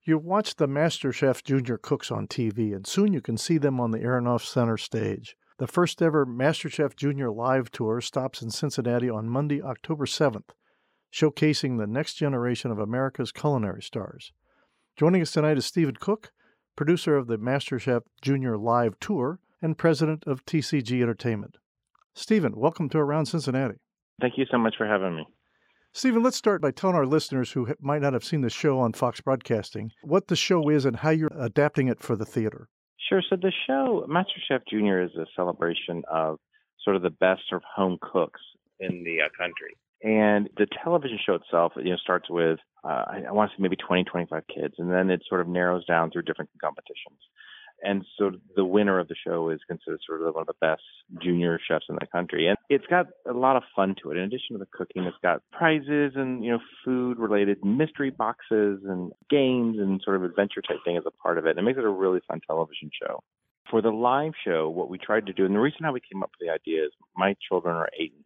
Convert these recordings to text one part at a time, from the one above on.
You watch the MasterChef Junior cooks on TV, and soon you can see them on the Aronoff Center stage. The first ever MasterChef Junior live tour stops in Cincinnati on Monday, October 7th, showcasing the next generation of America's culinary stars. Joining us tonight is Stephen Cook, producer of the MasterChef Junior live tour and president of TCG Entertainment. Stephen, welcome to Around Cincinnati. Thank you so much for having me. Stephen, let's start by telling our listeners who might not have seen the show on Fox Broadcasting what the show is and how you're adapting it for the theater. Sure. So the show, MasterChef Junior, is a celebration of sort of the best sort of home cooks in the country. And the television show itself, starts with, I want to say maybe 20, 25 kids, and then it sort of narrows down through different competitions. And so the winner of the show is considered sort of one of the best junior chefs in the country. And it's got a lot of fun to it. In addition to the cooking, it's got prizes and, food-related mystery boxes and games and sort of adventure type thing as a part of it. And it makes it a really fun television show. For the live show, what we tried to do, and the reason how we came up with the idea is my children are 8 and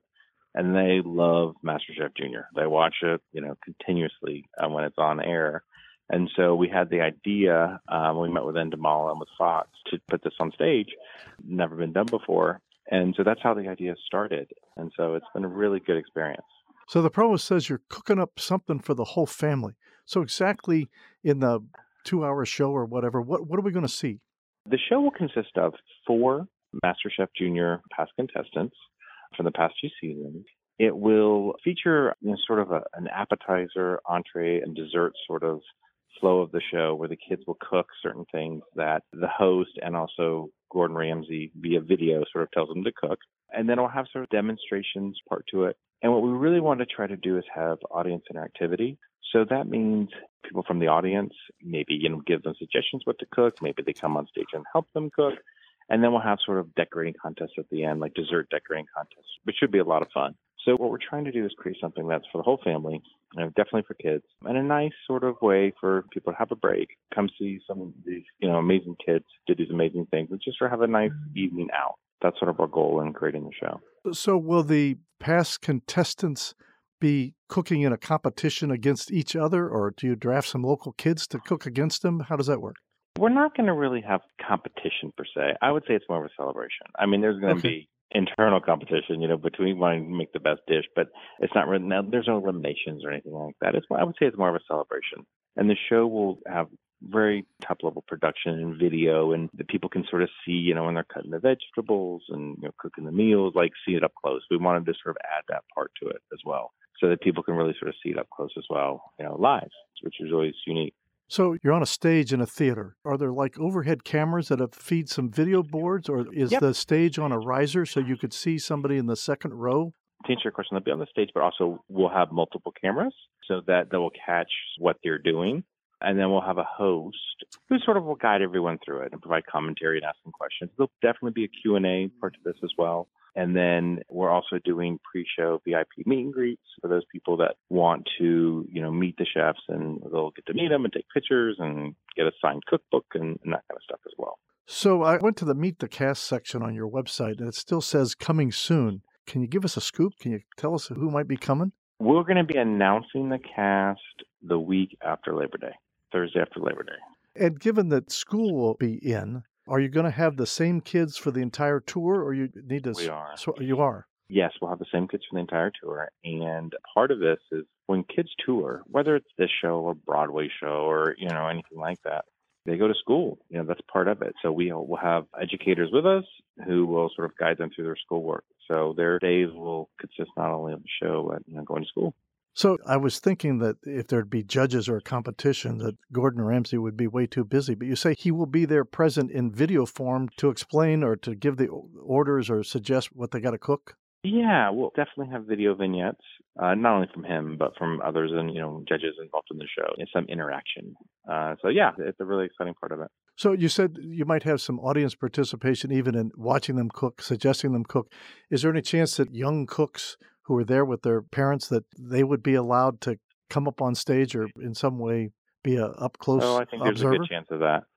10, and they love MasterChef Junior. They watch it, continuously when it's on air. And so we had the idea, we met with Endemol and with Fox to put this on stage, never been done before. And so that's how the idea started. And so it's been a really good experience. So the promo says you're cooking up something for the whole family. So exactly in the 2-hour show or whatever, what are we going to see? The show will consist of 4 MasterChef Junior past contestants from the past 2 seasons. It will feature sort of an appetizer, entree, and dessert sort of flow of the show where the kids will cook certain things that the host and also Gordon Ramsay via video sort of tells them to cook. And then we'll have sort of demonstrations part to it. And what we really want to try to do is have audience interactivity. So that means people from the audience maybe, give them suggestions what to cook. Maybe they come on stage and help them cook. And then we'll have sort of decorating contests at the end, like dessert decorating contests, which should be a lot of fun. So what we're trying to do is create something that's for the whole family, definitely for kids, and a nice sort of way for people to have a break, come see some of these, amazing kids do these amazing things, and just sort of have a nice evening out. That's sort of our goal in creating the show. So will the past contestants be cooking in a competition against each other, or do you draft some local kids to cook against them? How does that work? We're not going to really have competition per se. I would say it's more of a celebration. I mean, there's going to be internal competition, between wanting to make the best dish, but it's not really, now there's no eliminations or anything like that. I would say it's more of a celebration. And the show will have very top level production and video, and the people can sort of see, when they're cutting the vegetables and cooking the meals, like see it up close. We wanted to sort of add that part to it as well, so that people can really sort of see it up close as well, live, which is always unique. So you're on a stage in a theater. Are there like overhead cameras that feed some video boards, or is the stage on a riser so you could see somebody in the second row? To answer your question, they'll be on the stage, but also we'll have multiple cameras so that they will catch what they're doing. And then we'll have a host who sort of will guide everyone through it and provide commentary and ask them questions. There'll definitely be a Q&A part to this as well. And then we're also doing pre-show VIP meet and greets for those people that want to, meet the chefs, and they'll get to meet them and take pictures and get a signed cookbook and that kind of stuff as well. So I went to the Meet the Cast section on your website, and it still says coming soon. Can you give us a scoop? Can you tell us who might be coming? We're going to be announcing the cast the week after Labor Day, Thursday after Labor Day. And given that school will be in, are you going to have the same kids for the entire tour, or you need to? We are. So you are? Yes, we'll have the same kids for the entire tour. And part of this is when kids tour, whether it's this show or Broadway show or, anything like that, they go to school. That's part of it. So we'll have educators with us who will sort of guide them through their schoolwork. So their days will consist not only of the show, but, going to school. So I was thinking that if there'd be judges or a competition, that Gordon Ramsay would be way too busy. But you say he will be there present in video form to explain or to give the orders or suggest what they got to cook? Yeah, we'll definitely have video vignettes, not only from him, but from others and, judges involved in the show, and some interaction. So, yeah, it's a really exciting part of it. So you said you might have some audience participation even in watching them cook, suggesting them cook. Is there any chance that young cooks who are there with their parents, that they would be allowed to come up on stage or in some way be a up-close observer? Oh, I think there's a good chance of that.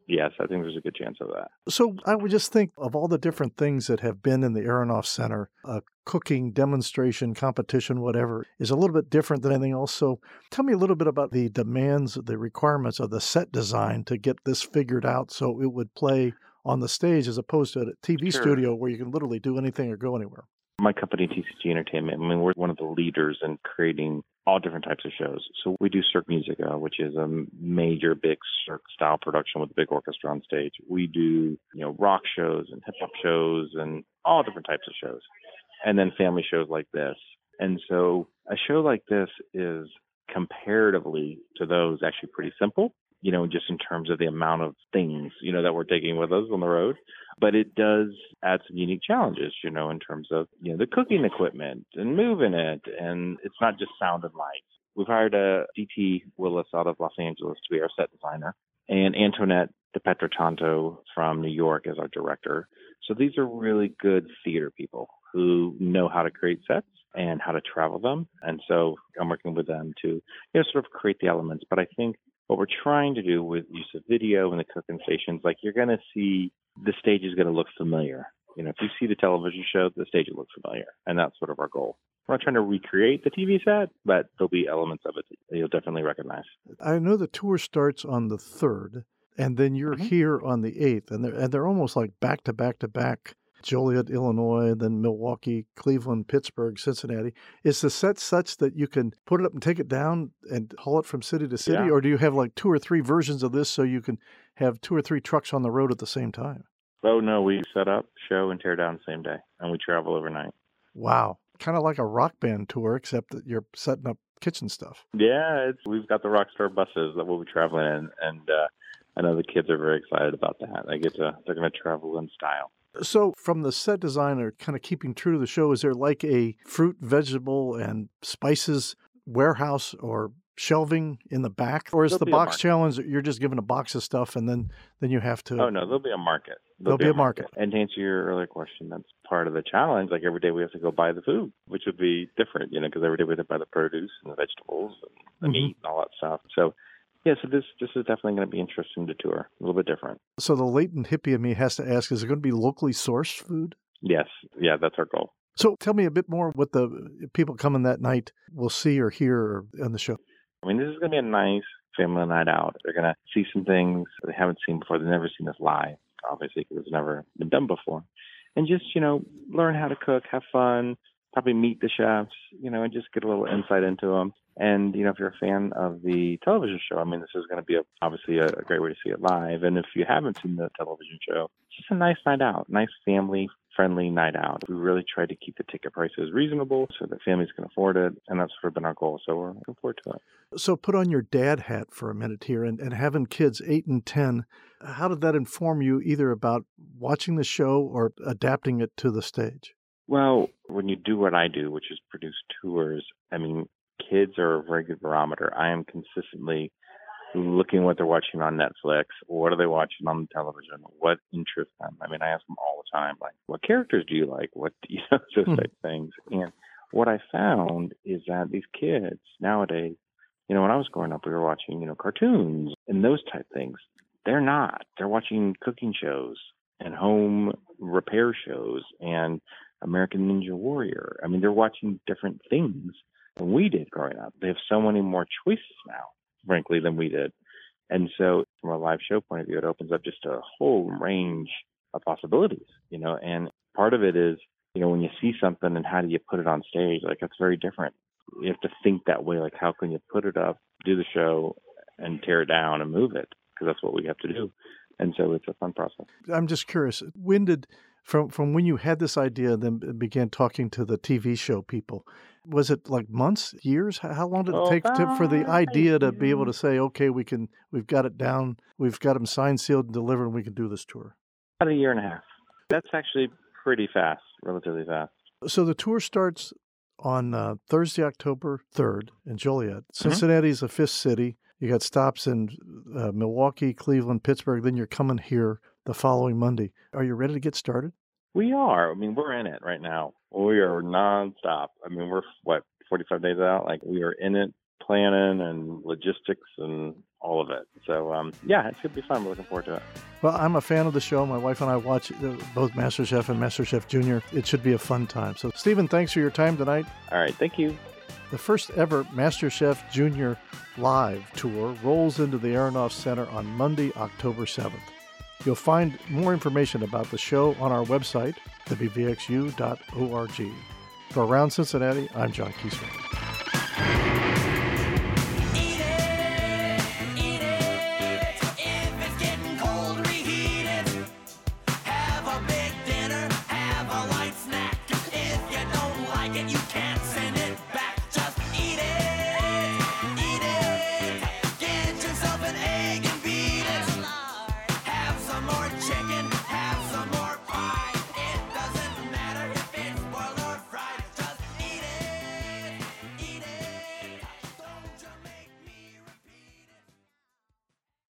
Yes, I think there's a good chance of that. So I would just think of all the different things that have been in the Aronoff Center, a cooking demonstration, competition, whatever, is a little bit different than anything else. So tell me a little bit about the demands, the requirements of the set design to get this figured out so it would play on the stage as opposed to a TV Sure. studio where you can literally do anything or go anywhere. My company, TCG Entertainment, I mean, we're one of the leaders in creating all different types of shows. So we do Cirque Musica, which is a major big Cirque style production with a big orchestra on stage. We do, rock shows and hip hop shows and all different types of shows. And then family shows like this. And so a show like this is comparatively to those actually pretty simple, just in terms of the amount of things, that we're taking with us on the road. But it does add some unique challenges, in terms of, the cooking equipment and moving it. And it's not just sound and lights. We've hired a DT Willis out of Los Angeles to be our set designer, and Antoinette DePetrotanto from New York as our director. So these are really good theater people who know how to create sets and how to travel them. And so I'm working with them to, sort of create the elements. But I think what we're trying to do with use of video and the cooking stations, like you're going to see the stage is going to look familiar. If you see the television show, the stage will look familiar. And that's sort of our goal. We're not trying to recreate the TV set, but there'll be elements of it that you'll definitely recognize. I know the tour starts on the 3rd, and then you're here on the 8th, and they're almost like back to back to back. Joliet, Illinois, then Milwaukee, Cleveland, Pittsburgh, Cincinnati. Is the set such that you can put it up and take it down and haul it from city to city? Yeah. Or do you have like 2 or 3 versions of this so you can have 2 or 3 trucks on the road at the same time? Oh, no, we set up, show, and tear down the same day, and we travel overnight. Wow. Kind of like a rock band tour, except that you're setting up kitchen stuff. Yeah, we've got the Rockstar buses that we'll be traveling in, and I know the kids are very excited about that. They're going to travel in style. So from the set designer, kind of keeping true to the show, is there like a fruit, vegetable, and spices warehouse or shelving in the back? Or is There'll the be a box market. challenge that you're just given a box of stuff and then you have to... Oh, no, there'll be a market. There'll be a market. And to answer your earlier question, that's part of the challenge. Like every day we have to go buy the food, which would be different, because every day we have to buy the produce and the vegetables and the meat and all that stuff. So, yeah, so this is definitely going to be interesting to tour, a little bit different. So the latent hippie in me has to ask, is it going to be locally sourced food? Yes. Yeah, that's our goal. So tell me a bit more what the people coming that night will see or hear on the show. I mean, this is going to be a nice family night out. They're going to see some things that they haven't seen before. They've never seen us live, obviously, because it's never been done before. And just, learn how to cook, have fun, probably meet the chefs, and just get a little insight into them. And, if you're a fan of the television show, I mean, this is going to be obviously a great way to see it live. And if you haven't seen the television show, it's just a nice night out, nice family-friendly night out. We really try to keep the ticket prices reasonable so that families can afford it. And that's sort of been our goal. So we're looking forward to it. So put on your dad hat for a minute here and having kids 8 and 10, how did that inform you either about watching the show or adapting it to the stage? Well, when you do what I do, which is produce tours, I mean, kids are a very good barometer. I am consistently looking what they're watching on Netflix. What are they watching on the television? What interests them? I mean, I ask them all the time, like, what characters do you like? What, those type things. And what I found is that these kids nowadays, when I was growing up, we were watching, cartoons and those type things. They're not. They're watching cooking shows and home repair shows and American Ninja Warrior. I mean, they're watching different things than we did growing up. They have so many more choices now, frankly, than we did. And so from a live show point of view, it opens up just a whole range of possibilities, and part of it is, when you see something and how do you put it on stage, like that's very different. You have to think that way, like how can you put it up, do the show, and tear it down and move it, because that's what we have to do. And so it's a fun process. I'm just curious, when did, from when you had this idea, then began talking to the TV show people, was it like months, years? How long did it take for the idea to be able to say, okay, we've got it down, we've got them signed, sealed, and delivered, and we can do this tour? About a year and a half. That's actually pretty fast, relatively fast. So the tour starts on Thursday, October 3rd in Joliet. Cincinnati's the 5th city. You got stops in Milwaukee, Cleveland, Pittsburgh. Then you're coming here the following Monday. Are you ready to get started? We are. I mean, we're in it right now. We are nonstop. I mean, we're 45 days out? Like we are in it, planning and logistics and all of it. So, yeah, it's going to be fun. We're looking forward to it. Well, I'm a fan of the show. My wife and I watch both MasterChef and MasterChef Junior. It should be a fun time. So, Stephen, thanks for your time tonight. All right. Thank you. The first ever MasterChef Junior live tour rolls into the Aronoff Center on Monday, October 7th. You'll find more information about the show on our website, wvxu.org. For Around Cincinnati, I'm John Kiesler.